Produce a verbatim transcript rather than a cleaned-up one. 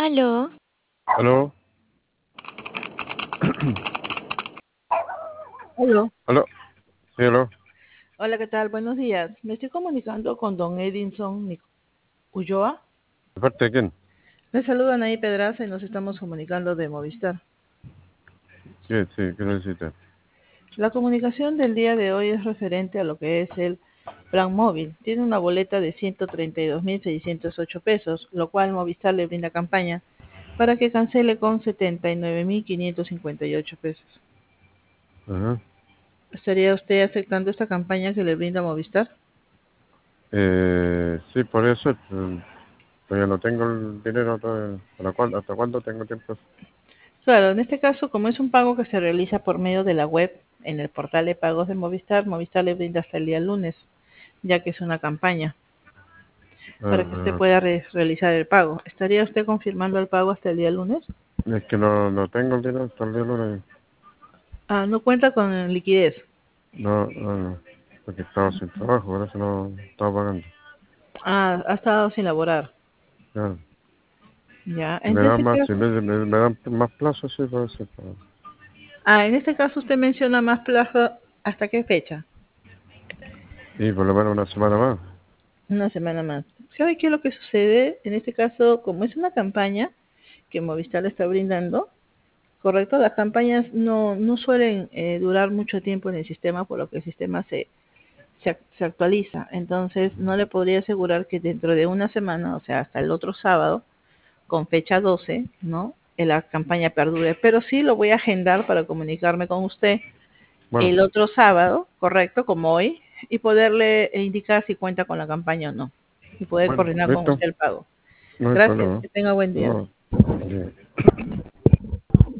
Aló, Aló, Aló. aló, sí, aló. Hola, ¿qué tal? Buenos días. Me estoy comunicando con don Edinson Nic- Ulloa. ¿De parte de quién? Le saludan ahí Pedraza y nos estamos comunicando de Movistar. Sí, sí, ¿qué necesita? La comunicación del día de hoy es referente a lo que es el plan móvil. Tiene una boleta de ciento treinta y dos mil seiscientos ocho pesos, lo cual Movistar le brinda campaña para que cancele con setenta y nueve mil quinientos cincuenta y ocho pesos. Ajá. ¿Estaría usted aceptando esta campaña que le brinda Movistar? Eh, sí, por eso, eh, pues ya no tengo el dinero. todavía. ¿Para cuándo? ¿Hasta cuándo tengo tiempo? Claro, en este caso, como es un pago que se realiza por medio de la web en el portal de pagos de Movistar, Movistar le brinda hasta el día lunes, ya que es una campaña, para que usted Ah, pueda re- realizar el pago. ¿Estaría usted confirmando el pago hasta el día lunes? es que no, no tengo el dinero hasta el día lunes. Ah, no cuenta con liquidez. No, no, no, porque estaba sin trabajo, por eso no estaba pagando. Ah, ha estado sin laborar. Claro. Ya, Si me en dan este más, si caso, me, me, me dan más plazo, sí, puede ser. pero- ah, en este caso usted menciona más plazo, ¿hasta qué fecha? Y por lo menos una semana más. Una semana más. ¿Sabe qué es lo que sucede? En este caso, como es una campaña que Movistar le está brindando, correcto, las campañas no, no suelen eh, durar mucho tiempo en el sistema, por lo que el sistema se, se, ac- se actualiza. Entonces, no le podría asegurar que dentro de una semana, o sea, hasta el otro sábado, con fecha doce, ¿no? Eh, La campaña perdure. Pero sí lo voy a agendar para comunicarme con usted Bueno, el otro sábado, correcto, como hoy, y poderle eh, indicar si cuenta con la campaña o no. Y poder bueno, coordinar con listo, usted el pago. no hay Gracias, problema. que tenga buen día. No, bien.